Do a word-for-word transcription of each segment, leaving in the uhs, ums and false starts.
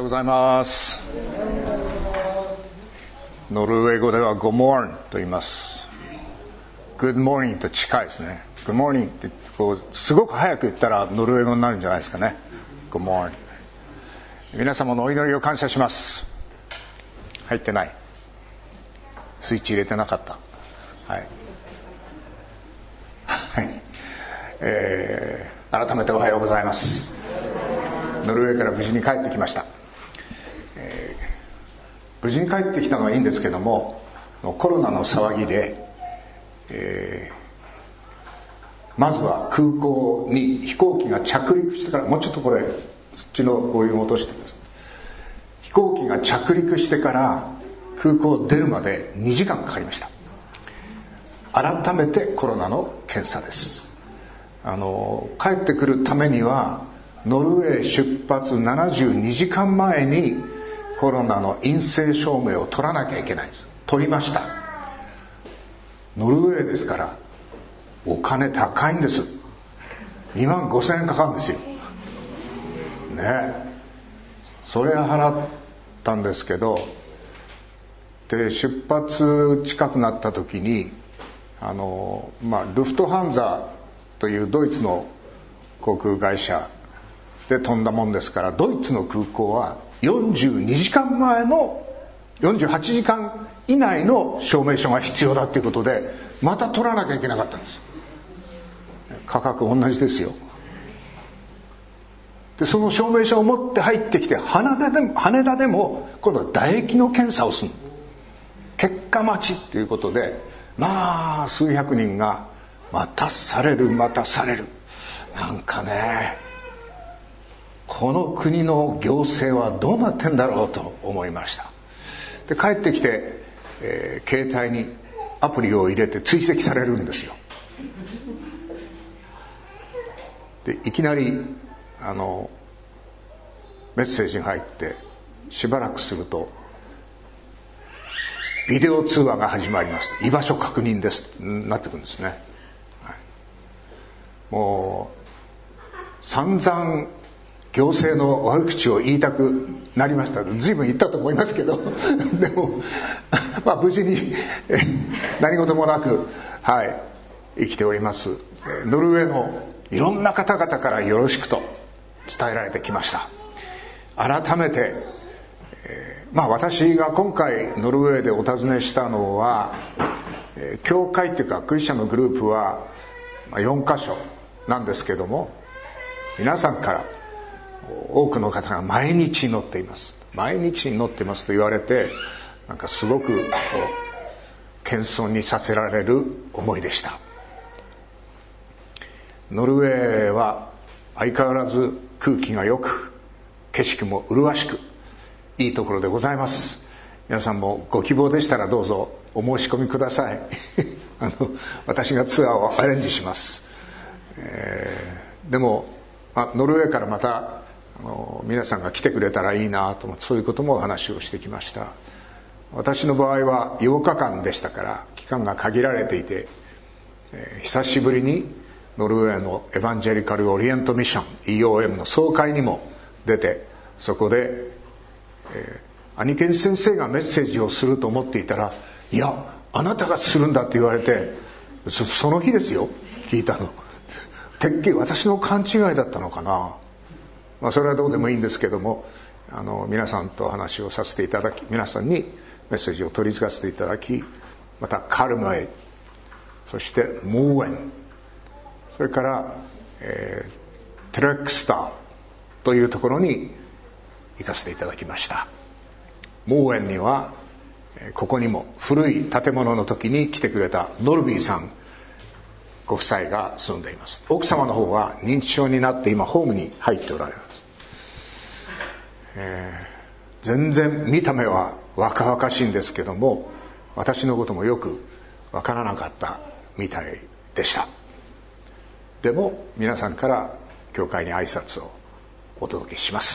ございます。ノルウェー語では Good morning と言います。 Good morning と近いですね。 Good morning ってこうすごく早く言ったらノルウェー語になるんじゃないですかね。 Good morning。 皆様のお祈りを感謝します。入ってない、スイッチ入れてなかった。はい、はい、えー、改めておはようございます。ノルウェーから無事に帰ってきました。えー、無事に帰ってきたのはいいんですけども、コロナの騒ぎで、えー、まずは空港に飛行機が着陸してから、もうちょっとこれそっちのボリューム落としてください。飛行機が着陸してから空港出るまでにじかんかかりました。改めてコロナの検査です。あの帰ってくるためにはノルウェー出発ななじゅうにじかんまえにコロナの陰性証明を取らなきゃいけないんです。取りました。ノルウェーですからお金高いんです。にまんごせんえんかかるんですよね。それ払ったんですけど、で出発近くなった時にあの、まあ、ルフトハンザというドイツの航空会社で飛んだもんですから、ドイツの空港はよんじゅうにじかんまえのよんじゅうはちじかん以内の証明書が必要だということで、また取らなきゃいけなかったんです。価格同じですよ。でその証明書を持って入ってきて羽田でも、羽田でも今度は唾液の検査をする。結果待ちということで、まあ数百人が待たされる待たされる。なんかね、この国の行政はどうなってんだろうと思いました。で帰ってきて、えー、携帯にアプリを入れて追跡されるんですよ。でいきなりあのメッセージが入って、しばらくするとビデオ通話が始まります。居場所確認ですなってくるんですね。はい、もう散々行政の悪口を言いたくなりました。随分言ったと思いますけどでも、まあ、無事に何事もなく、はい、生きております。ノルウェーのいろんな方々からよろしくと伝えられてきました。改めて、えーまあ、私が今回ノルウェーでお尋ねしたのは、えー、教会というかクリスチャンのグループはよんか所なんですけども、皆さんから多くの方が毎日祈っています毎日祈っていますと言われて、なんかすごくこう謙遜にさせられる思いでした。ノルウェーは相変わらず空気が良く、景色も麗しく、いいところでございます。皆さんもご希望でしたらどうぞお申し込みくださいあの私がツアーをアレンジします。えー、でも、まあ、ノルウェーからまたあの皆さんが来てくれたらいいなと思って、そういうこともお話をしてきました。私の場合はようかかんでしたから期間が限られていて、えー、久しぶりにノルウェーのエヴァンジェリカルオリエントミッション イーオーエム の総会にも出て、そこで、えー、アニケン先生がメッセージをすると思っていたら、いやあなたがするんだって言われて、 そ, その日ですよ聞いたの。てっきり私の勘違いだったのかな。まあ、それはどうでもいいんですけども、あの皆さんと話をさせていただき、皆さんにメッセージを取り付かせていただき、またカルマエ、そしてモーエン、それから、えー、テレックスターというところに行かせていただきました。モーエンにはここにも古い建物の時に来てくれたノルビーさんご夫妻が住んでいます。奥様の方は認知症になって今ホームに入っておられます。えー、全然見た目は若々しいんですけども、私のこともよくわからなかったみたいでした。でも皆さんから教会に挨拶をお届けします。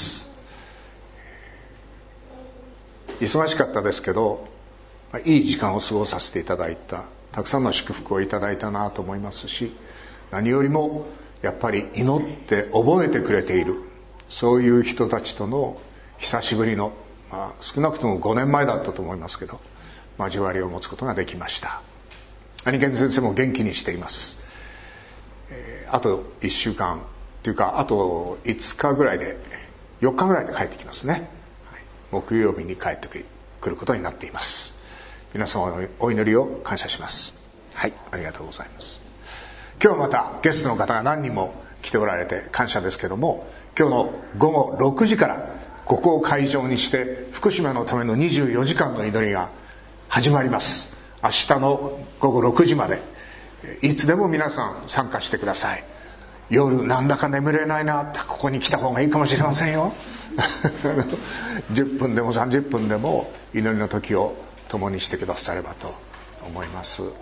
忙しかったですけど、いい時間を過ごさせていただいた、たくさんの祝福をいただいたなと思いますし、何よりもやっぱり祈って覚えてくれている、そういう人たちとの久しぶりの、まあ、少なくともごねんまえだったと思いますけど交わりを持つことができました。兄貴先生も元気にしています。えー、あといっしゅうかんというかあといつかぐらいでよっかぐらいで帰ってきますね、はい、木曜日に帰ってくることになっています。皆様のお祈りを感謝します。はい、ありがとうございます。今日またゲストの方が何人も来ておられて感謝ですけども、今日のごごろくじからここを会場にして福島のためのにじゅうよじかんの祈りが始まります。明日のごごろくじまでいつでも皆さん参加してください。夜なんだか眠れないなってここに来た方がいいかもしれませんよじゅっぷんでもさんじゅっぷんでも祈りの時を共にしてくださればと思います。はい、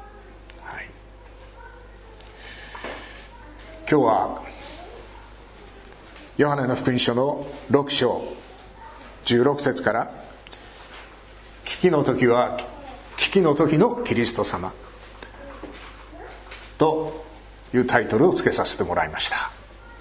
今日はヨハネの福音書のろく章じゅうろく節から危機の時は危機の時のキリスト様というタイトルをつけさせてもらいました。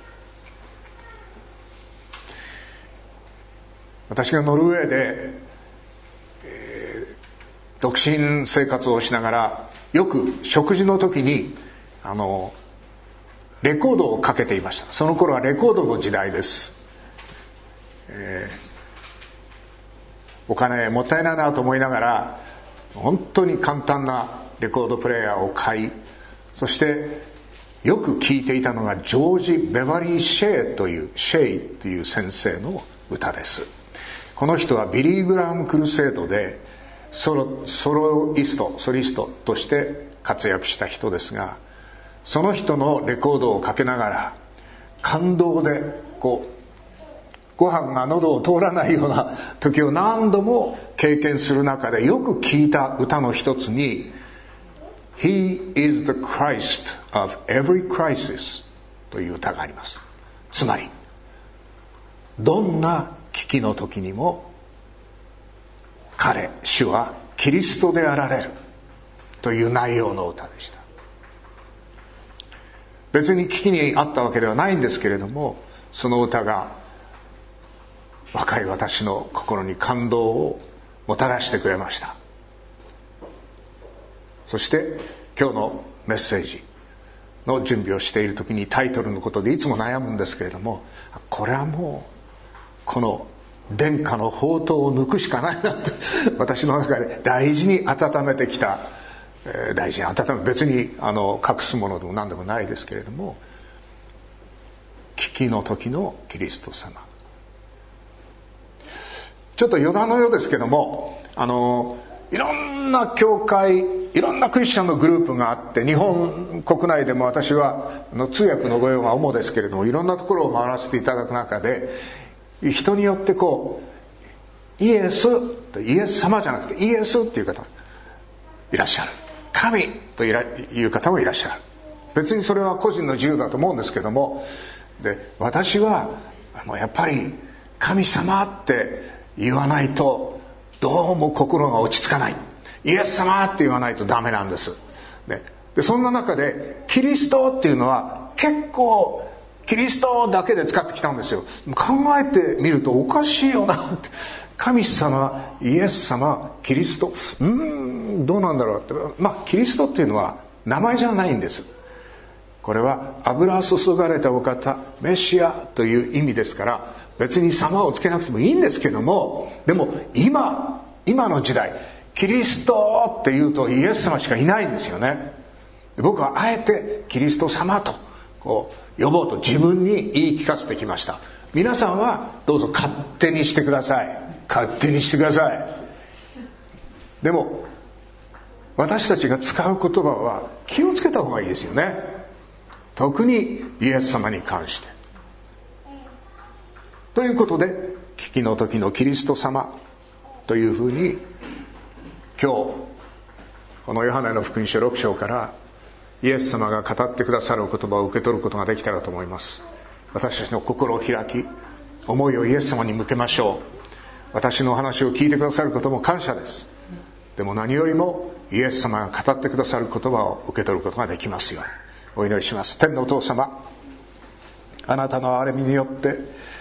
私がノルウェーで、えー、独身生活をしながらよく食事の時にあのレコードをかけていました。その頃はレコードの時代です。えー、お金もったいないなと思いながら本当に簡単なレコードプレーヤーを買い、そしてよく聴いていたのがジョージ・ベバリー・シェイというシェイという先生の歌です。この人はビリー・グラハム・クルセードでソロ、ソロイストソリストとして活躍した人ですが、その人のレコードをかけながら感動でこうご飯が喉を通らないような時を何度も経験する中でよく聴いた歌の一つに He is the Christ of every crisis という歌があります。つまりどんな危機の時にも彼主はキリストであられるという内容の歌でした。別に危機にあったわけではないんですけれども、その歌が若い私の心に感動をもたらしてくれました。そして今日のメッセージの準備をしている時にタイトルのことでいつも悩むんですけれども、これはもうこの殿下の宝刀を抜くしかないなって私の中で大事に温めてきた、えー、大事に温め別にあの隠すものでも何でもないですけれども、危機の時のキリスト様。ちょっと余談のようですけども、あのいろんな教会、いろんなクリスチャンのグループがあって、日本国内でも私はあの通訳の御用が主ですけれども、いろんなところを回らせていただく中で、人によってこうイエスとイエス様じゃなくてイエスっていう方いらっしゃる、神という方もいらっしゃる。別にそれは個人の自由だと思うんですけども、で私はあのやっぱり神様って言わないとどうも心が落ち着かない、イエス様って言わないとダメなんです。で、でそんな中でキリストっていうのは結構キリストだけで使ってきたんですよ。考えてみるとおかしいよなって。神様、イエス様、キリスト、うーんどうなんだろうって。まあキリストっていうのは名前じゃないんです。これは油注がれたお方、メシアという意味ですから、別に様をつけなくてもいいんですけども、でも今今の時代キリストっていうとイエス様しかいないんですよね。僕はあえてキリスト様とこう呼ぼうと自分に言い聞かせてきました。皆さんはどうぞ勝手にしてください。勝手にしてください。でも私たちが使う言葉は気をつけた方がいいですよね。特にイエス様に関して。ということで危機の時のキリスト様というふうに今日このヨハネの福音書ろく章からイエス様が語ってくださるお言葉を受け取ることができたらと思います。私たちの心を開き、思いをイエス様に向けましょう。私のお話を聞いてくださることも感謝です。でも何よりもイエス様が語ってくださる言葉を受け取ることができますようにお祈りします。天のお父様、あなたの憐れみによって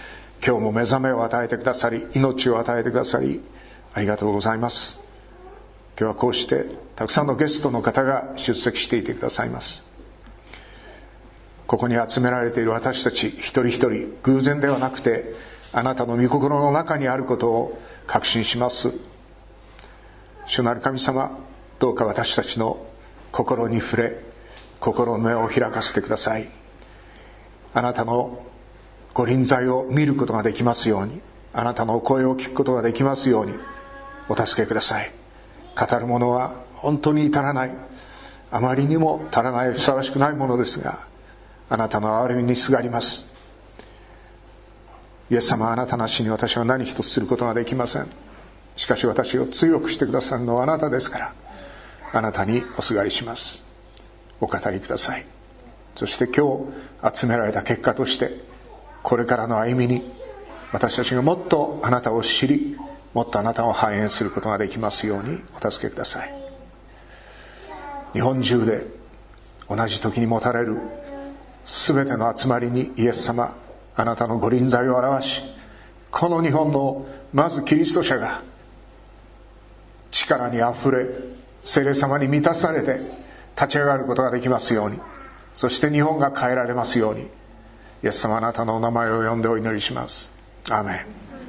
今日も目覚めを与えてくださり、命を与えてくださりありがとうございます。今日はこうしてたくさんのゲストの方が出席していてくださいます。ここに集められている私たち一人一人、偶然ではなくてあなたの御心の中にあることを確信します。主なる神様、どうか私たちの心に触れ、心の目を開かせてください。あなたのご臨在を見ることができますように、あなたのお声を聞くことができますようにお助けください。語るものは本当に至らない、あまりにも足らない、ふさわしくないものですが、あなたの憐れみにすがります。イエス様、あなたなしに私は何一つすることができません。しかし私を強くしてくださるのはあなたですから、あなたにおすがりします。お語りください。そして今日集められた結果として、これからの歩みに私たちがもっとあなたを知り、もっとあなたを反映することができますようにお助けください。日本中で同じ時に持たれるすべての集まりにイエス様、あなたのご臨在を表し、この日本のまずキリスト者が力にあふれ、聖霊様に満たされて立ち上がることができますように、そして日本が変えられますように、イエス様、あなたのお名前を呼んでお祈りします。アーメン。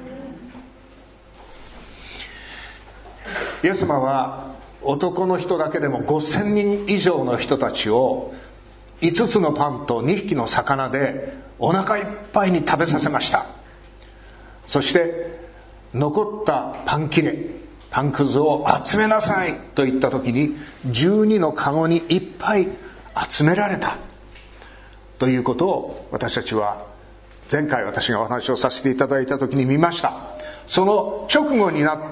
イエス様は男の人だけでもごせんにん以上の人たちをいつつのパンとにひきの魚でお腹いっぱいに食べさせました。そして残ったパン切れ、パンくずを集めなさいと言った時にじゅうにのカゴにいっぱい集められたということを、私たちは前回私がお話をさせていただいた時に見ました。その直後になって、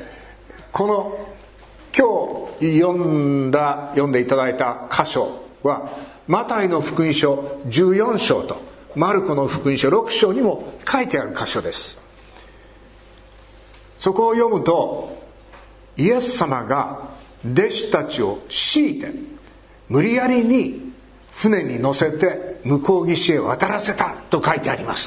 この今日読んだ読んでいただいた箇所はマタイの福音書じゅうよん章とマルコの福音書ろく章にも書いてある箇所です。そこを読むと、イエス様が弟子たちを強いて無理やりに船に乗せて向こう岸へ渡らせたと書いてあります。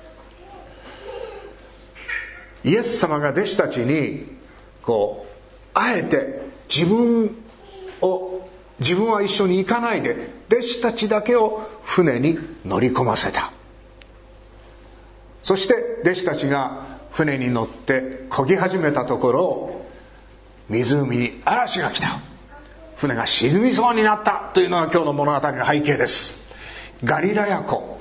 イエス様が弟子たちにこうあえて自分を自分は一緒に行かないで弟子たちだけを船に乗り込ませた。そして弟子たちが船に乗って漕ぎ始めたところ、湖に嵐が来た、船が沈みそうになったというのが今日の物語の背景です。ガリラヤ湖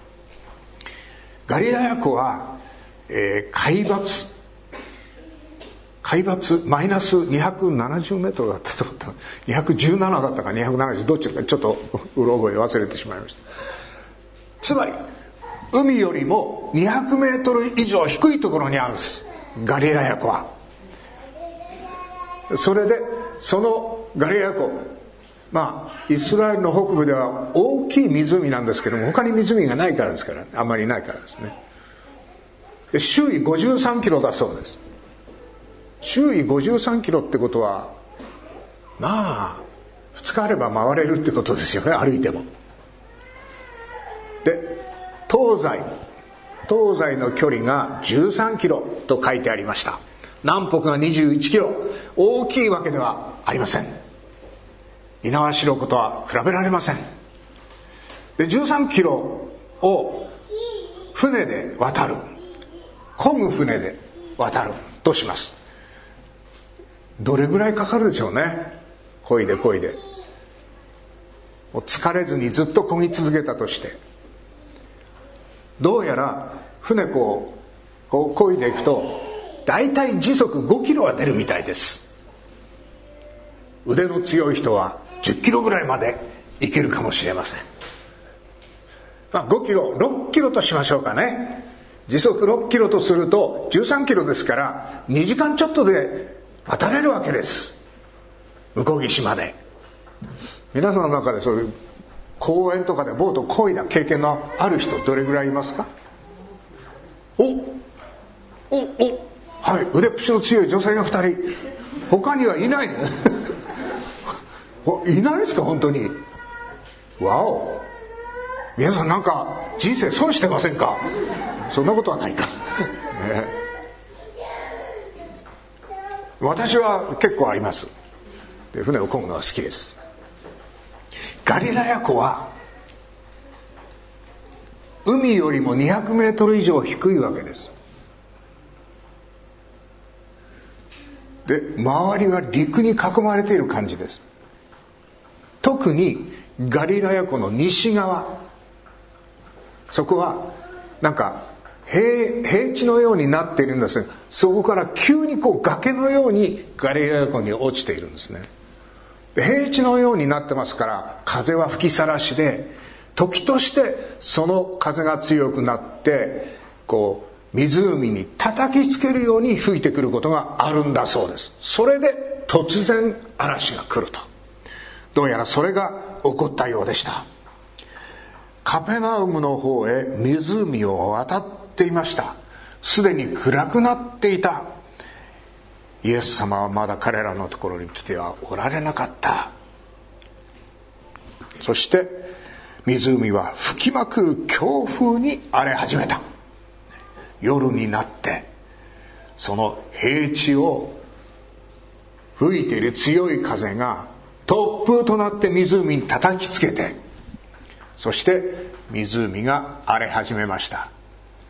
ガリラヤ湖は、えー、海抜海抜マイナスにひゃくななじゅうメートルだったと思った。にひゃくじゅうななだったかにひゃくななじゅう、どっちかちょっとうろ覚え忘れてしまいました。つまり海よりもにひゃくメートル以上低いところにあるんです、ガリラヤ湖は。それでそのガリラヤ湖、まあイスラエルの北部では大きい湖なんですけども、他に湖がないからですから、あんまりないからですね。で周囲ごじゅうさんキロだそうです。周囲ごじゅうさんキロってことは、まあふつかあれば回れるってことですよね、歩いても。で東西東西の距離がじゅうさんキロと書いてありました。南北がにじゅういちキロ、大きいわけではありません。猪苗代湖とは比べられません。でじゅうさんキロを船で渡る、漕ぐ船で渡るとします。どれぐらいかかるでしょうね。漕いで漕いでもう疲れずにずっと漕ぎ続けたとして、どうやら船こうこう漕いでいくとだいたい時速ごキロは出るみたいです。腕の強い人はじゅっキロぐらいまで行けるかもしれません。まあ、ごキロろっキロとしましょうかね。時速ろっキロとするとじゅうさんキロですからにじかんちょっとで渡れるわけです、向こう岸まで。皆さんの中でそういう公園とかでボートを漕いだ経験のある人どれぐらいいますか？おおおはい、腕っぷしの強い女性がふたり、他にはいないいないですか？本当に。わお、 皆さんなんか人生損してませんか？そんなことはないか、ね、私は結構あります。で船を漕ぐのは好きです。ガリラヤ湖は海よりもにひゃくメートル以上低いわけです。で周りは陸に囲まれている感じです。特にガリラヤ湖の西側、そこはなんか 平, 平地のようになっているんですが、そこから急にこう崖のようにガリラヤ湖に落ちているんですね。で平地のようになってますから風は吹きさらしで、時としてその風が強くなってこう湖に叩きつけるように吹いてくることがあるんだそうです。それで突然嵐が来ると、どうやらそれが起こったようでした。カペナウムの方へ湖を渡っていました。すでに暗くなっていた。イエス様はまだ彼らのところに来てはおられなかった。そして湖は吹きまくる強風に荒れ始めた。夜になってその平地を吹いている強い風が突風となって湖に叩きつけて、そして湖が荒れ始めました。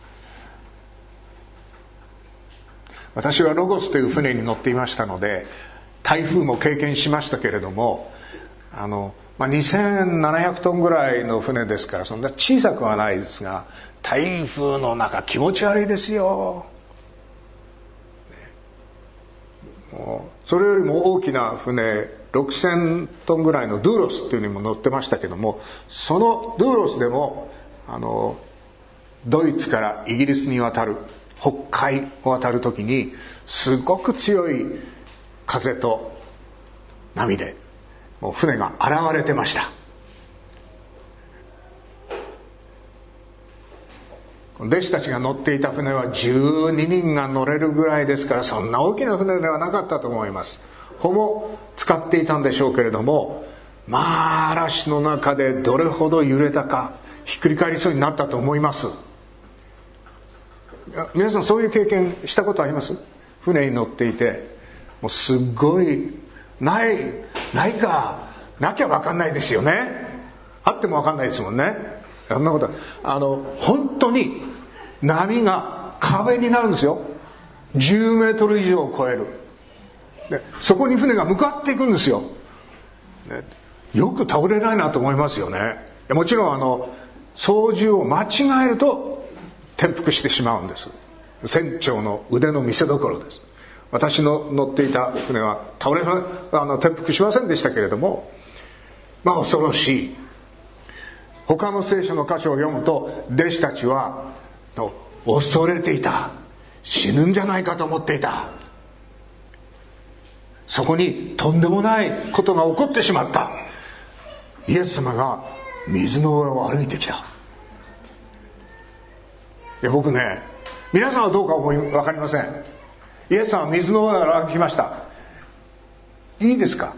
私はロゴスという船に乗っていましたので台風も経験しましたけれども、あの、まあ、にせんななひゃくトンぐらいの船ですからそんな小さくはないですが、台風の中気持ち悪いですよ。もうそれよりも大きな船ろくせんトンぐらいのドゥーロスっていうのにも乗ってましたけども、そのドゥーロスでもあのドイツからイギリスに渡る北海を渡る時にすごく強い風と波でもう船が洗われてました。弟子たちが乗っていた船はじゅうににんが乗れるぐらいですから、そんな大きな船ではなかったと思います。帆も使っていたんでしょうけれども、まあ嵐の中でどれほど揺れたか、ひっくり返りそうになったと思います。皆さんそういう経験したことあります？船に乗っていてもうすごいないないかなきゃ分かんないですよね。あっても分かんないですもんね。そんなことあの本当に波が壁になるんですよ。じゅうメートル以上を超える。でそこに船が向かっていくんですよ、ね、よく倒れないなと思いますよね。もちろんあの操縦を間違えると転覆してしまうんです。船長の腕の見せ所です。私の乗っていた船は倒れあの転覆しませんでしたけれども、まあ恐ろしい。他の聖書の箇所を読むと弟子たちは恐れていた。死ぬんじゃないかと思っていた。そこにとんでもないことが起こってしまった。イエス様が水の上を歩いてきた。で僕ね、皆さんはどうか思い分かりません。イエス様は水の上を歩きました。いいですか？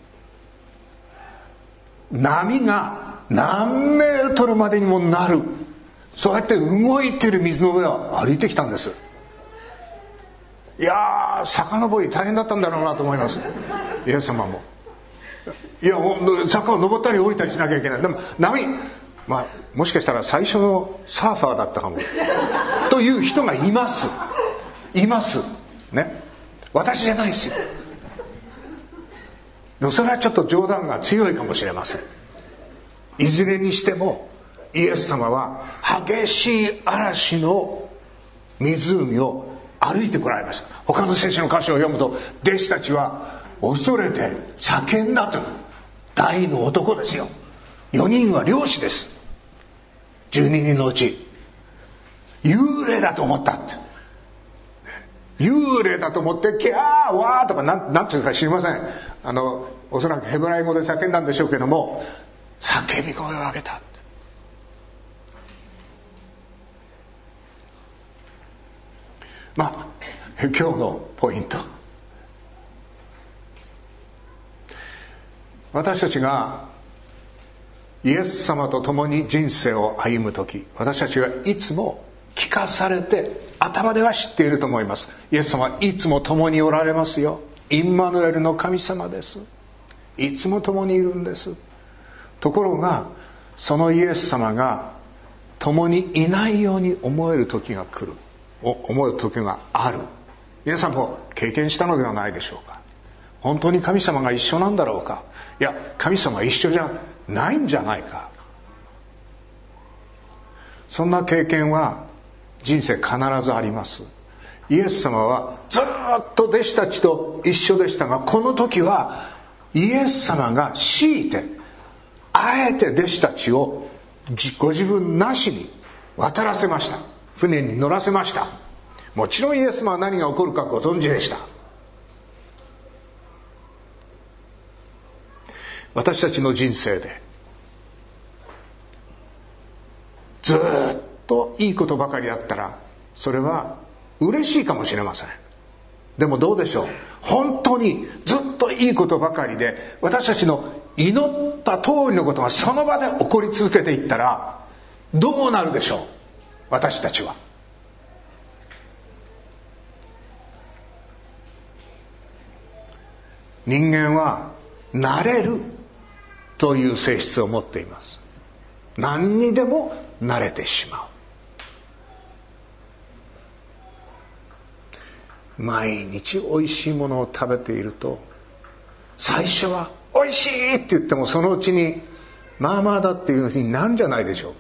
波が何メートルまでにもなる、そうやって動いている水の上を歩いてきたんです。いやー遡り大変だったんだろうなと思います。イエス様もいや坂を登ったり降りたりしなきゃいけない。でも波、まあ、もしかしたら最初のサーファーだったかもという人がいますいますね。私じゃないですよ。でもそれはちょっと冗談が強いかもしれません。いずれにしてもイエス様は激しい嵐の湖を歩いてこられました。他の聖書の箇所を読むと弟子たちは恐れて叫んだという。大の男ですよ。よにんは漁師です。じゅうににんのうち幽霊だと思ったって。幽霊だと思ってキャーワーとかなんなんていうか知りません。あのおそらくヘブライ語で叫んだんでしょうけども、叫び声を上げたって。まあ今日のポイント、私たちがイエス様と共に人生を歩むとき、私たちはいつも聞かされて頭では知っていると思います。イエス様はいつも共におられますよ。インマヌエルの神様です。いつも共にいるんです。ところがそのイエス様が共にいないように思える時が来る、思う時がある。皆さんも経験したのではないでしょうか。本当に神様が一緒なんだろうか。いや、神様は一緒じゃないんじゃないか。そんな経験は人生必ずあります。イエス様はずっと弟子たちと一緒でしたが、この時はイエス様が強いてあえて弟子たちをご自分なしに渡らせました。船に乗らせました。もちろんイエス様は何が起こるかご存知でした。私たちの人生でずっといいことばかりあったら、それは嬉しいかもしれません。でもどうでしょう。本当にずっといいことばかりで、私たちの祈った通りのことがその場で起こり続けていったらどうなるでしょう。私たちは人間は慣れるという性質を持っています。何にでも慣れてしまう。毎日おいしいものを食べていると、最初はおいしいって言ってもそのうちにまあまあだっていうふうになるんじゃないでしょうか。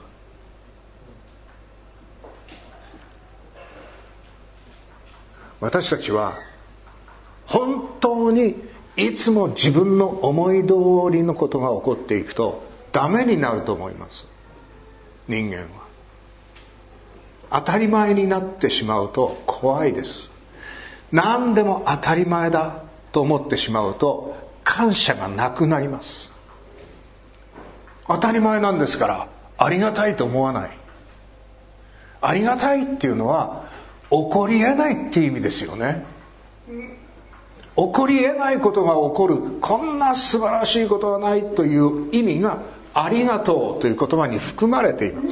私たちは本当にいつも自分の思い通りのことが起こっていくとダメになると思います。人間は当たり前になってしまうと怖いです。何でも当たり前だと思ってしまうと感謝がなくなります。当たり前なんですからありがたいと思わない。ありがたいっていうのは起こり得ないっていう意味ですよね。起こり得ないことが起こる、こんな素晴らしいことはないという意味がありがとうという言葉に含まれています。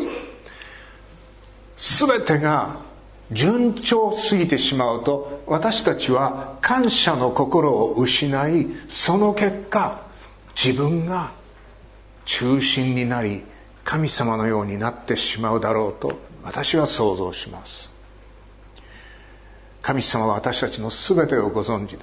すべてが順調すぎてしまうと私たちは感謝の心を失い、その結果自分が中心になり神様のようになってしまうだろうと私は想像します。神様は私たちのすべてをご存知です。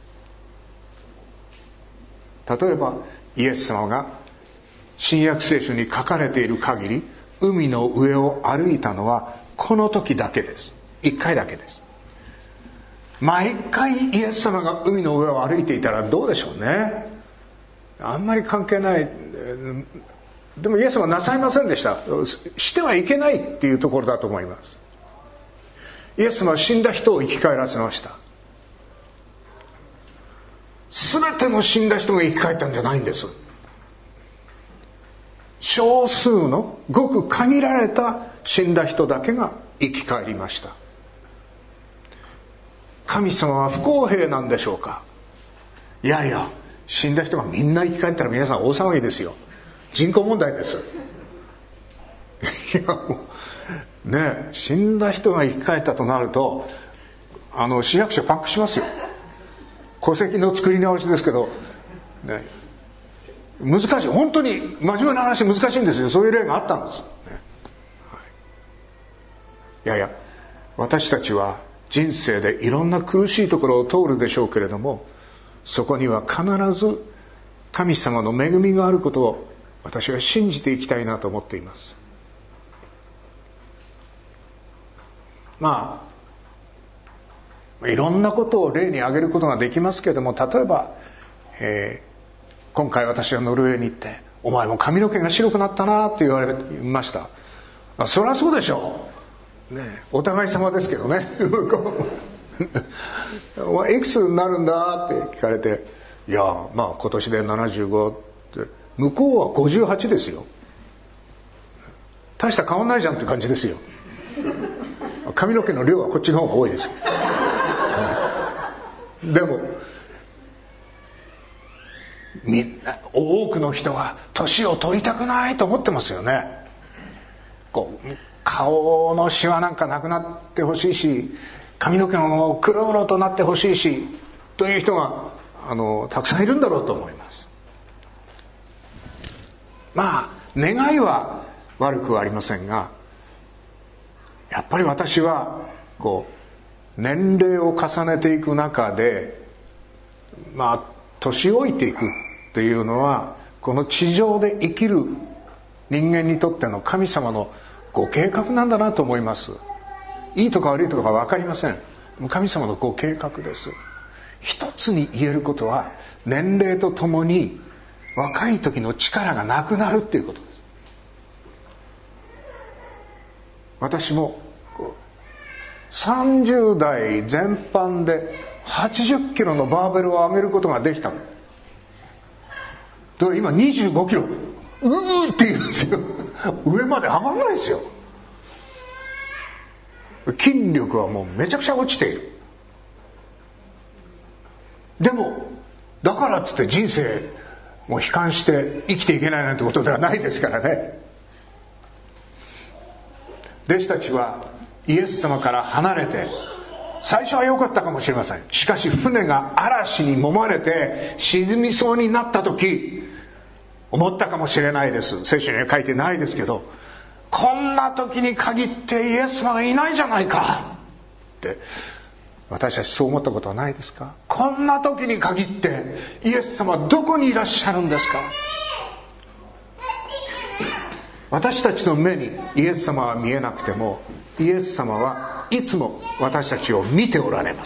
例えばイエス様が新約聖書に書かれている限り海の上を歩いたのはこの時だけです。一回だけです。毎回イエス様が海の上を歩いていたらどうでしょうね。あんまり関係ない。でもイエス様はなさいませんでした。してはいけないっていうところだと思います。イエス様は死んだ人を生き返らせました。すべての死んだ人が生き返ったんじゃないんです。少数のごく限られた死んだ人だけが生き返りました。神様は不公平なんでしょうか。いやいや、死んだ人がみんな生き返ったら皆さん大騒ぎですよ。人口問題です。いやもうね、死んだ人が生き返ったとなるとあの市役所パンクしますよ。戸籍の作り直しですけど、ね、難しい。本当に真面目な話難しいんですよ。そういう例があったんです、ね。はい、いやいや、私たちは人生でいろんな苦しいところを通るでしょうけれども、そこには必ず神様の恵みがあることを私は信じていきたいなと思っています。まあいろんなことを例に挙げることができますけれども、例えば、えー、今回私はノルウェーに行って「お前も髪の毛が白くなったな」って言われました。そりゃそうでしょう、ね、お互い様ですけどねお前いくつになるんだって聞かれて、いやまあ今年でななじゅうごって、向こうはごじゅうはちですよ。大した変わんないじゃんって感じですよ。髪の毛の量はこっちの方が多いですけどでもみんな多くの人は年を取りたくないと思ってますよね。こう顔のシワなんかなくなってほしいし、髪の毛も黒々となってほしいしという人があのたくさんいるんだろうと思います。まあ願いは悪くはありませんが、やっぱり私はこう年齢を重ねていく中で、まあ年老いていくというのはこの地上で生きる人間にとっての神様のご計画なんだなと思います。いいとか悪いとか分かりません。神様のご計画です。一つに言えることは、年齢とともに若い時の力がなくなるっていうことです。私もさんじゅう代全般ではちじゅっキロのバーベルを上げることができたの。で今にじゅうごキロうーって言うんですよ。上まで上がらないですよ。筋力はもうめちゃくちゃ落ちている。でもだからっつって人生もう悲観して生きていけないなんてことではないですからね。弟子たちはイエス様から離れて、最初は良かったかもしれません。しかし船が嵐に揉まれて沈みそうになった時、思ったかもしれないです。聖書には書いてないですけど、こんな時に限ってイエス様がいないじゃないかって、私たちそう思ったことはないですか？こんな時に限ってイエス様はどこにいらっしゃるんですか？私たちの目にイエス様は見えなくても、イエス様はいつも私たちを見ておられます。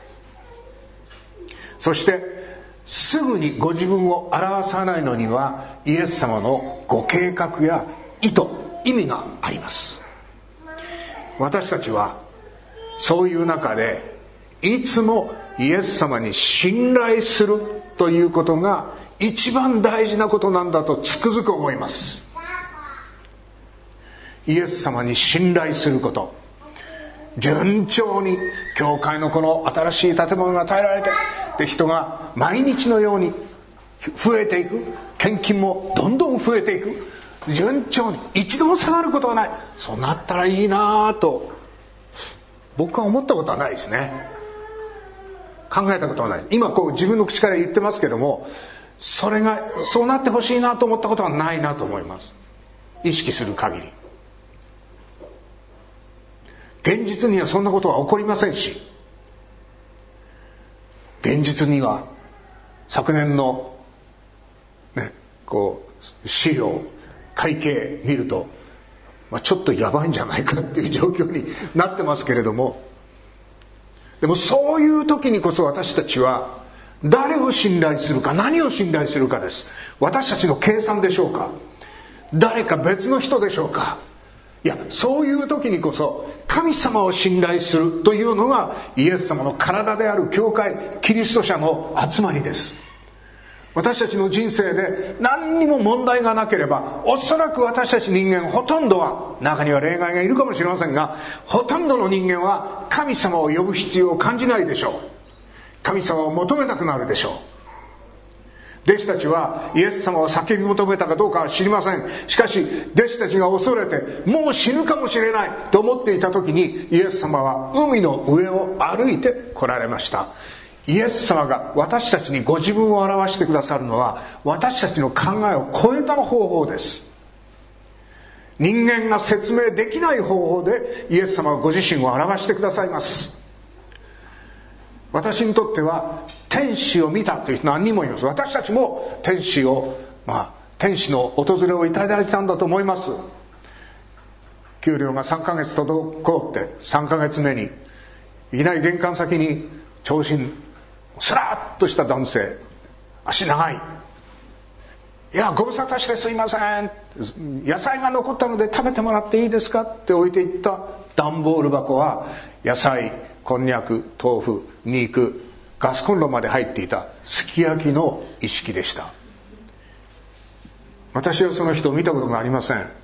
そしてすぐにご自分を表さないのには、イエス様のご計画や意図、意味があります。私たちはそういう中でいつもイエス様に信頼するということが一番大事なことなんだとつくづく思います。イエス様に信頼すること、順調に教会のこの新しい建物が建てられて、で人が毎日のように増えていく、献金もどんどん増えていく、順調に一度も下がることはない。そうなったらいいなと僕は思ったことはないですね。考えたことはない。今こう自分の口から言ってますけども、それがそうなってほしいなと思ったことはないなと思います。意識する限り。現実にはそんなことは起こりませんし、現実には昨年のねこう資料会計見ると、まあ、ちょっとやばいんじゃないかっていう状況になってますけれども、でもそういう時にこそ私たちは誰を信頼するか、何を信頼するかです。私たちの計算でしょうか、誰か別の人でしょうか。いや、そういう時にこそ神様を信頼するというのがイエス様の体である教会、キリスト者の集まりです。私たちの人生で何にも問題がなければ、おそらく私たち人間ほとんどは、中には例外がいるかもしれませんが、ほとんどの人間は神様を呼ぶ必要を感じないでしょう。神様を求めたくなるでしょう。弟子たちはイエス様を叫び求めたかどうかは知りません。しかし弟子たちが恐れてもう死ぬかもしれないと思っていた時に、イエス様は海の上を歩いて来られました。イエス様が私たちにご自分を表してくださるのは、私たちの考えを超えた方法です。人間が説明できない方法でイエス様はご自身を表してくださいます。私にとっては天使を見たという人何人もいます。私たちも天使を、まあ天使の訪れをいただいたんだと思います。給料がさんかげつ滞ってさんかげつめにいきなり玄関先に長身スラッとした男性、足長い、いやご無沙汰してすいません、野菜が残ったので食べてもらっていいですかって置いていった段ボール箱は、野菜、こんにゃく、豆腐、肉、ガスコンロまで入っていたすき焼きの一式でした。私はその人を見たことがありません。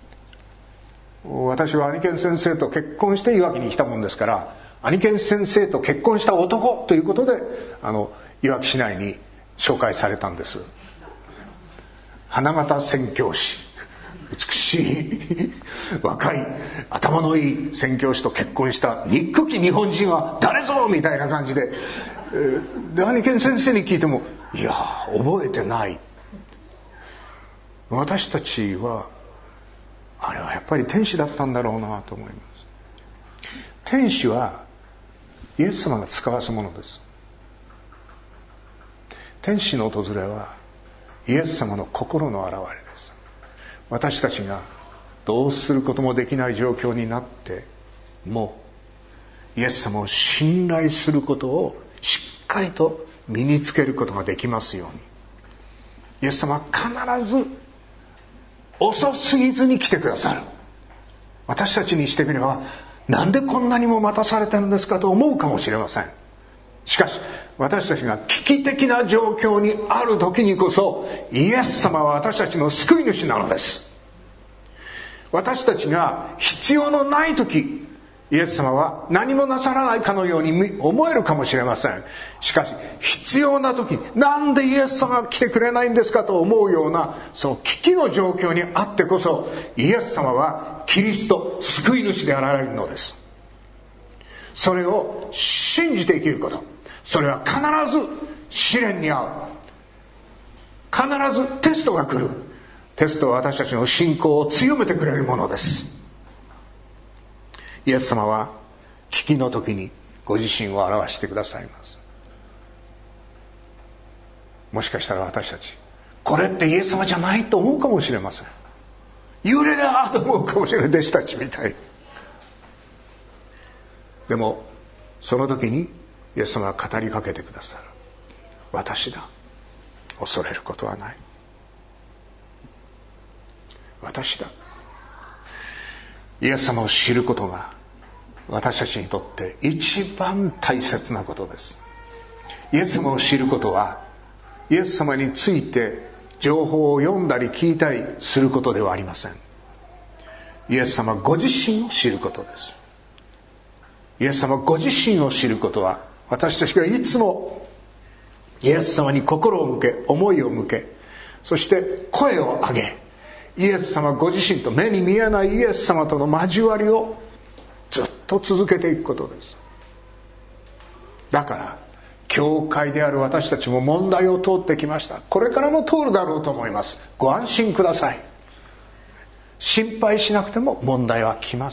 私はアニケン先生と結婚していわきに来たもんですから、アニケン先生と結婚した男ということで、あのいわき市内に紹介されたんです。花形宣教師、美しい若い頭のいい宣教師と結婚した憎き日本人は誰ぞみたいな感じで、えー、で兄貴先生に聞いても、いや覚えてない。私たちはあれはやっぱり天使だったんだろうなと思います。天使はイエス様が使わすものです。天使の訪れはイエス様の心の現れです。私たちがどうすることもできない状況になっても、イエス様を信頼することをしっかりと身につけることができますように、イエス様は必ず遅すぎずに来てくださる。私たちにしてみれば、なんでこんなにも待たされてるんですかと思うかもしれません。しかし私たちが危機的な状況にある時にこそ、イエス様は私たちの救い主なのです。私たちが必要のない時、イエス様は何もなさらないかのように思えるかもしれません。しかし必要な時に、なんでイエス様が来てくれないんですかと思うような、その危機の状況にあってこそ、イエス様はキリスト、救い主であられるのです。それを信じて生きること、それは必ず試練に遭う。必ずテストが来る。テストは私たちの信仰を強めてくれるものです。イエス様は危機の時にご自身を表してくださいます。もしかしたら私たち、これってイエス様じゃないと思うかもしれません。幽霊だと思うかもしれない、弟子たちみたい。でもその時にイエス様は語りかけてくださる。私だ、恐れることはない。私だ。イエス様を知ることが私たちにとって一番大切なことです。イエス様を知ることは、イエス様について情報を読んだり聞いたりすることではありません。イエス様ご自身を知ることです。イエス様ご自身を知ることは、私たちがいつもイエス様に心を向け、思いを向け、そして声を上げ、イエス様ご自身と、目に見えないイエス様との交わりをずっと続けていくことです。だから教会である私たちも問題を通ってきました。これからも通るだろうと思います。ご安心ください。心配しなくても問題は来ます。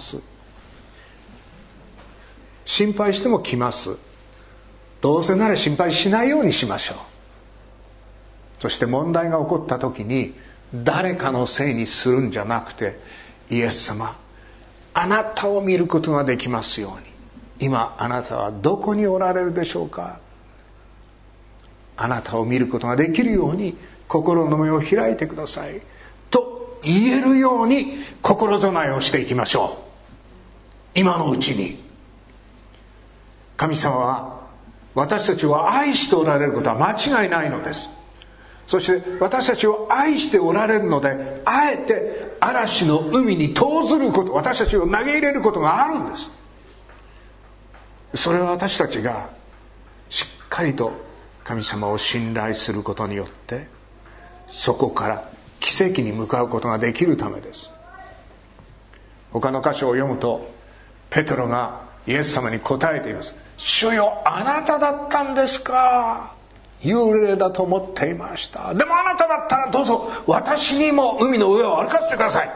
心配しても来ます。どうせなら心配しないようにしましょう。そして問題が起こった時に、誰かのせいにするんじゃなくて、イエス様、あなたを見ることができますように、今あなたはどこにおられるでしょうか。あなたを見ることができるように心の目を開いてくださいと言えるように心備えをしていきましょう。今のうちに。神様は私たちを愛しておられることは間違いないのです。そして私たちを愛しておられるので、あえて嵐の海に投ずること、私たちを投げ入れることがあるんです。それは私たちがしっかりと神様を信頼することによって、そこから奇跡に向かうことができるためです。他の箇所を読むと、ペテロがイエス様に答えています。主よ、あなただったんですか。幽霊だと思っていました。でもあなただったらどうぞ私にも海の上を歩かせてください。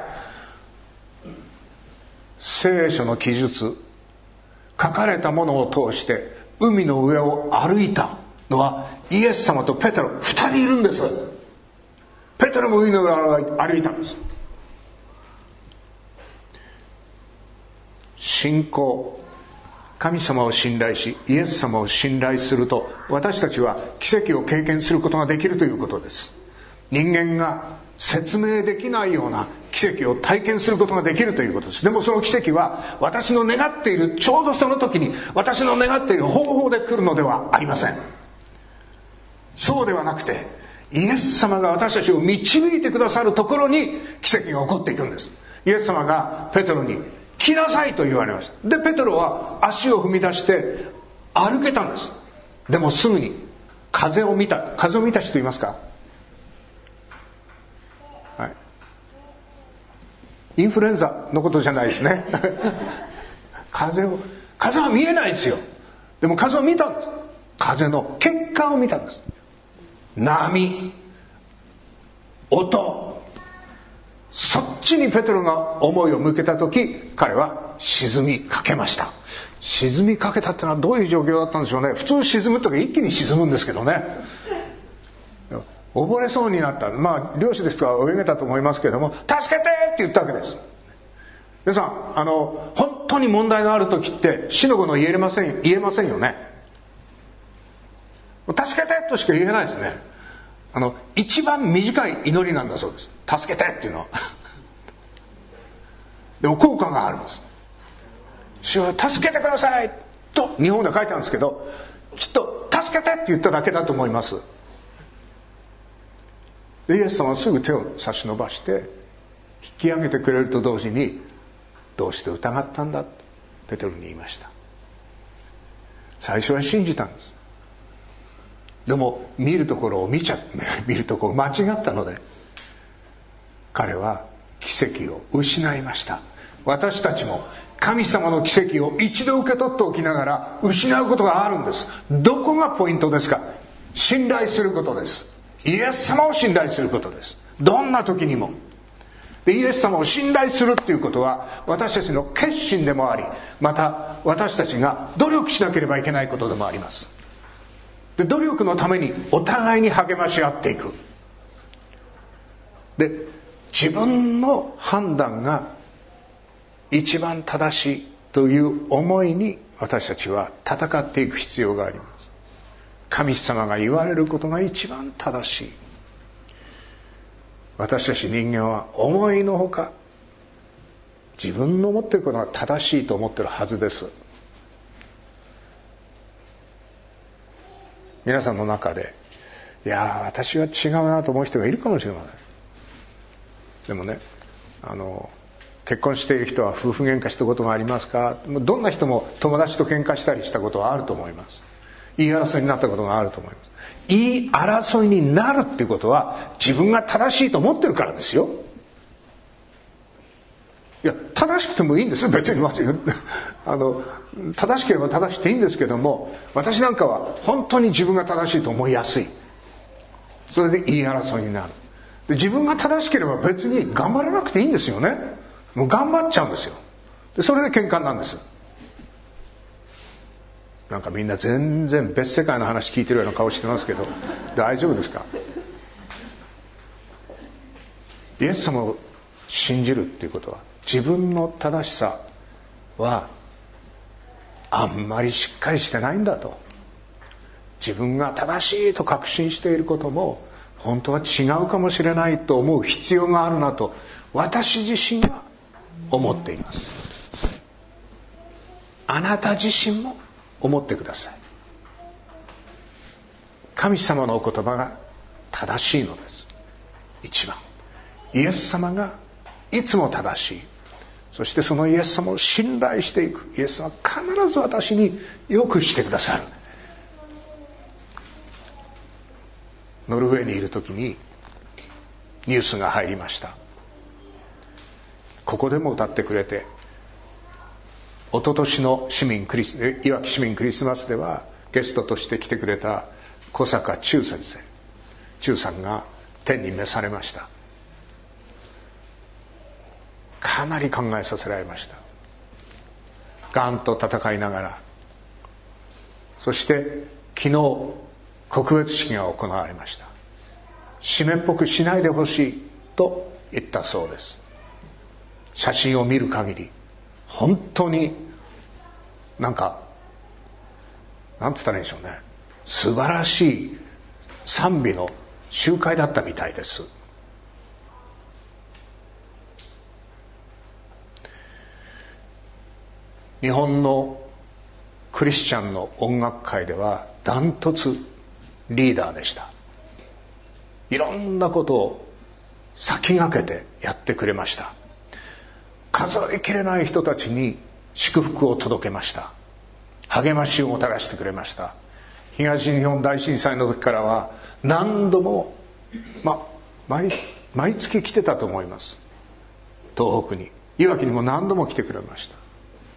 聖書の記述、書かれたものを通して海の上を歩いたのはイエス様とペテロ二人いるんです。ペテロも海の上を歩いたんです。信仰、神様を信頼しイエス様を信頼すると、私たちは奇跡を経験することができるということです。人間が説明できないような奇跡を体験することができるということです。でもその奇跡は私の願っているちょうどその時に私の願っている方法で来るのではありません。そうではなくて、イエス様が私たちを導いてくださるところに奇跡が起こっていくんです。イエス様がペテロに来なさいと言われました。でペテロは足を踏み出して歩けたんです。でもすぐに風を見た風を見た人いますか？はい、インフルエンザのことじゃないですね風を風は見えないですよ。でも風を見たんです。風の結果を見たんです。波、音、そっちにペテロが思いを向けた時、彼は沈みかけました。沈みかけたってのはどういう状況だったんでしょうね。普通沈む時一気に沈むんですけどね。溺れそうになった。まあ漁師ですから泳げたと思いますけれども、助けてって言ったわけです。皆さん、あの本当に問題のある時って死の子の言えません言えませんよね。助けてとしか言えないですね。あの一番短い祈りなんだそうです。助けてっていうのはでも効果があるんです。主は助けてくださいと日本で書いてあるんですけど、きっと助けてって言っただけだと思います。でイエス様はすぐ手を差し伸ばして引き上げてくれると同時に、どうして疑ったんだとペテロに言いました。最初は信じたんです。でも見るところを見ちゃ見るところを間違ったので、彼は奇跡を失いました。私たちも神様の奇跡を一度受け取っておきながら失うことがあるんです。どこがポイントですか？信頼することです。イエス様を信頼することです。どんな時にも。でイエス様を信頼するっていうことは私たちの決心でもあり、また私たちが努力しなければいけないことでもあります。で努力のためにお互いに励まし合っていく。で自分の判断が一番正しいという思いに私たちは戦っていく必要があります。神様が言われることが一番正しい。私たち人間は思いのほか自分の思っていることが正しいと思っているはずです。皆さんの中でいや私は違うなと思う人がいるかもしれません。でもね、あの結婚している人は夫婦喧嘩したことがありますか？どんな人も友達と喧嘩したりしたことはあると思います。言い争いになったことがあると思います。言い争いになるっていうことは自分が正しいと思ってるからですよ。いや正しくてもいいんですよ、別にあの正しければ正しくていいんですけども、私なんかは本当に自分が正しいと思いやすい。それで言い争いになる。で自分が正しければ別に頑張らなくていいんですよね。もう頑張っちゃうんですよ。でそれで喧嘩なんです。なんかみんな全然別世界の話聞いてるような顔してますけど大丈夫ですか？イエス様を信じるっていうことは、自分の正しさはあんまりしっかりしてないんだと、自分が正しいと確信していることも本当は違うかもしれないと思う必要があるなと私自身は思っています。あなた自身も思ってください。神様のお言葉が正しいのです。一番イエス様がいつも正しい。そしてそのイエス様を信頼していく。イエス様は必ず私によくしてくださる。ノルウェーにいる時にニュースが入りました。ここでも歌ってくれて、一昨年の市民クリスいわき市民クリスマスではゲストとして来てくれた小坂忠先生、忠さんが天に召されました。かなり考えさせられました。がんと闘いながら、そして昨日告別式が行われました。湿っぽくしないでほしいと言ったそうです。写真を見る限り本当になんかなんて言ったらいいんでしょうね、素晴らしい賛美の集会だったみたいです。日本のクリスチャンの音楽界ではダントツリーダーでした。いろんなことを先駆けてやってくれました。数えきれない人たちに祝福を届けました。励ましをもたらしてくれました。 東日本大震災の時からは何度も、ま、毎, 毎月来てたと思います。東北に、いわきにも何度も来てくれました。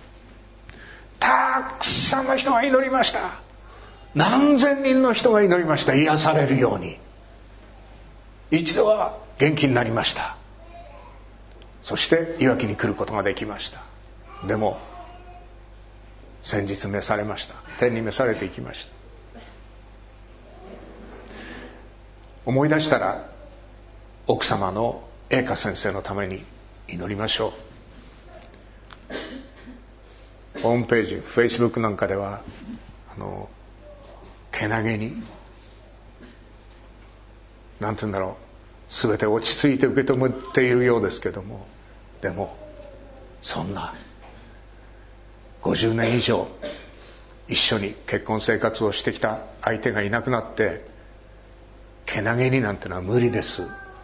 たくさんの人が祈りました。何千人の人が祈りました。癒されるように。一度は元気になりました。そしていわきに来ることができました。でも先日召されました。天に召されていきました。思い出したら奥様の栄華先生のために祈りましょう。ホームページ、フェイスブックなんかではあのけなげになんて言うんだろう、全て落ち着いて受け止めているようですけども、でもそんなごじゅうねん以上一緒に結婚生活をしてきた相手がいなくなってけなげになんてのは無理です。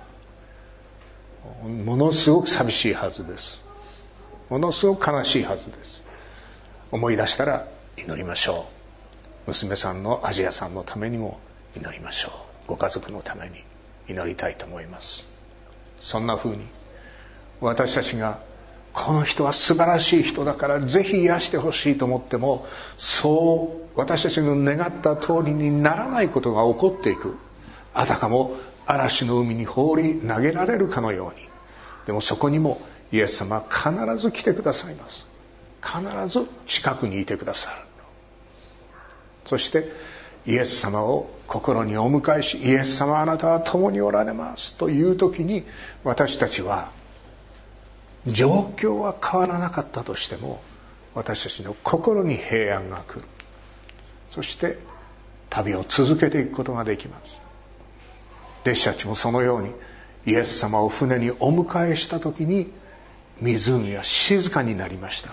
ものすごく寂しいはずです。ものすごく悲しいはずです。思い出したら祈りましょう。娘さんのアジアさんのためにも祈りましょう。ご家族のために祈りたいと思います。そんな風に私たちがこの人は素晴らしい人だからぜひ癒してほしいと思っても、そう私たちの願った通りにならないことが起こっていく。あたかも嵐の海に放り投げられるかのように。でもそこにもイエス様は必ず来てくださいます。必ず近くにいてくださる。そしてイエス様を心にお迎えし、イエス様あなたは共におられますという時に、私たちは状況は変わらなかったとしても私たちの心に平安が来る。そして旅を続けていくことができます。弟子たちもそのようにイエス様を船にお迎えした時に湖は静かになりました。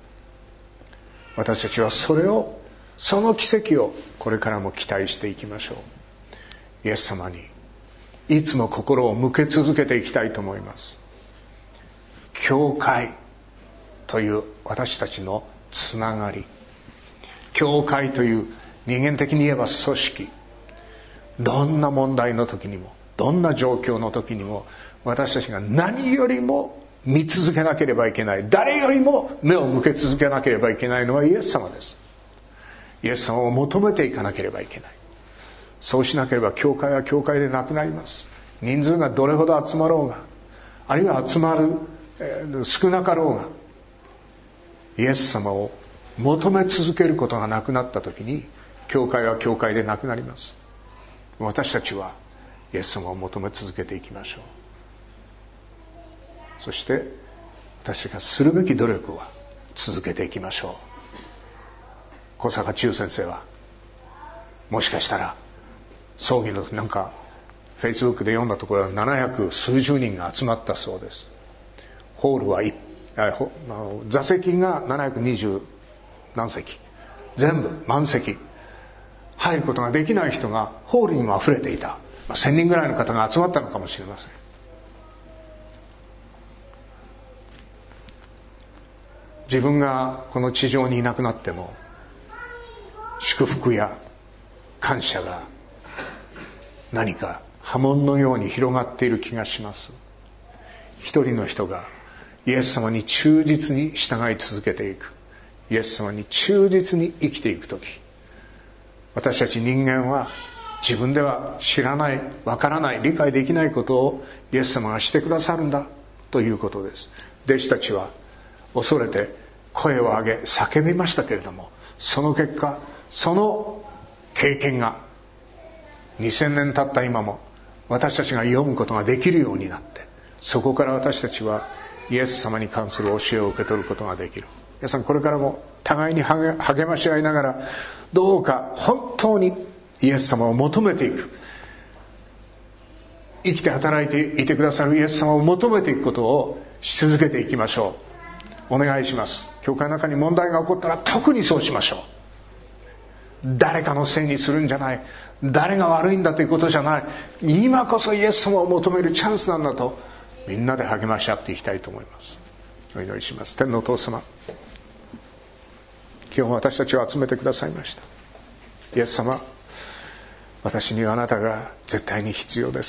私たちはそれを、その奇跡をこれからも期待していきましょう。イエス様にいつも心を向け続けていきたいと思います。教会という私たちのつながり、教会という人間的に言えば組織、どんな問題の時にもどんな状況の時にも私たちが何よりも見続けなければいけない、誰よりも目を向け続けなければいけないのはイエス様です。イエス様を求めていかなければいけない。そうしなければ教会は教会でなくなります。人数がどれほど集まろうが、あるいは集まる、えー、少なかろうが、イエス様を求め続けることがなくなった時に教会は教会でなくなります。私たちはイエス様を求め続けていきましょう。そして私たちがするべき努力は続けていきましょう。小坂忠先生はもしかしたら葬儀のなんかフェイスブックで読んだところはななひゃく数十人が集まったそうです。ホールはい座席がななひゃくにじゅう何席、全部満席、入ることができない人がホールにもあふれていた。まあ、せんにんぐらいの方が集まったのかもしれません。自分がこの地上にいなくなっても祝福や感謝が何か波紋のように広がっている気がします。一人の人がイエス様に忠実に従い続けていく、イエス様に忠実に生きていくとき、私たち人間は自分では知らない、わからない、理解できないことをイエス様がしてくださるんだということです。弟子たちは恐れて声を上げ叫びましたけれども、その結果、その経験がにせんねん経った今も私たちが読むことができるようになって、そこから私たちはイエス様に関する教えを受け取ることができる。皆さんこれからも互いに励まし合いながら、どうか本当にイエス様を求めていく、生きて働いていてくださるイエス様を求めていくことをし続けていきましょう。お願いします。教会の中に問題が起こったら特にそうしましょう。誰かのせいにするんじゃない、誰が悪いんだということじゃない、今こそイエス様を求めるチャンスなんだと、みんなで励まし合っていきたいと思います。お祈りします。天のお父様、今日私たちを集めてくださいました。 イエス様、私にはあなたが絶対に必要です。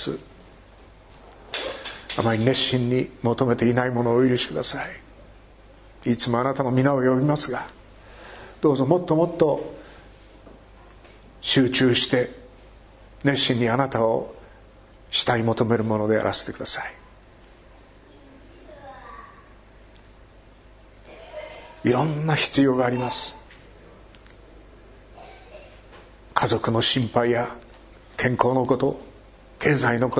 あまり熱心に求めていないものをお許しください。いつもあなたの皆を呼びますが、どうぞもっともっと集中して熱心にあなたを慕い求めるものであらせてください。いろんな必要があります。家族の心配や健康のこと、経済のこと。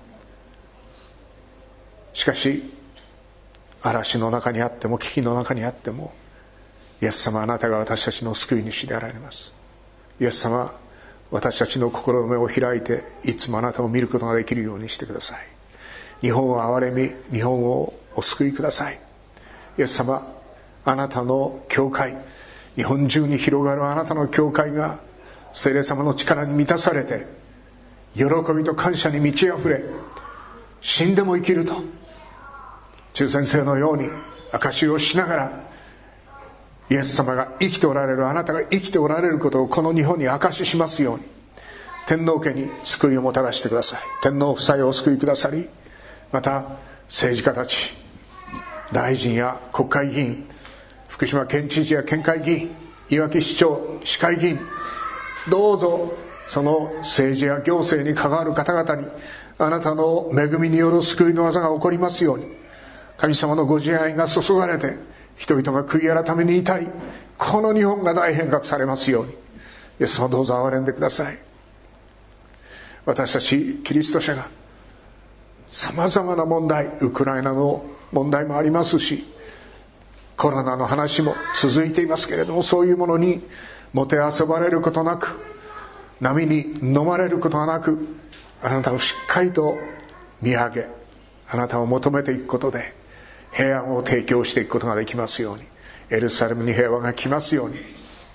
しかし嵐の中にあっても危機の中にあっても、イエス様、あなたが私たちの救い主であられます。イエス様、私たちの心の目を開いていつもあなたを見ることができるようにしてください。日本を憐れみ、日本をお救いください。イエス様、あなたの教会、日本中に広がるあなたの教会が聖霊様の力に満たされて、喜びと感謝に満ち溢れ、死んでも生きると中先生のように証しをしながら、イエス様が生きておられる、あなたが生きておられることをこの日本に証ししますように、天皇家に救いをもたらしてください。天皇夫妻をお救いくださり、また政治家たち、大臣や国会議員、福島県知事や県会議員、いわき市長、市会議員、どうぞその政治や行政に関わる方々にあなたの恵みによる救いの技が起こりますように、神様のご慈愛が注がれて人々が悔い改めに至り、この日本が大変革されますように、イエス様どうぞ憐れんでください。私たちキリスト者がさまざまな問題、ウクライナの問題もありますし、コロナの話も続いていますけれども、そういうものにもてあそばれることなく、波に飲まれることなく、あなたをしっかりと見上げ、あなたを求めていくことで平安を提供していくことができますように、エルサレムに平和が来ますように、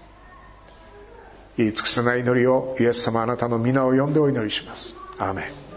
言い尽くせない祈りをイエス様、あなたの皆を呼んでお祈りします。アーメン。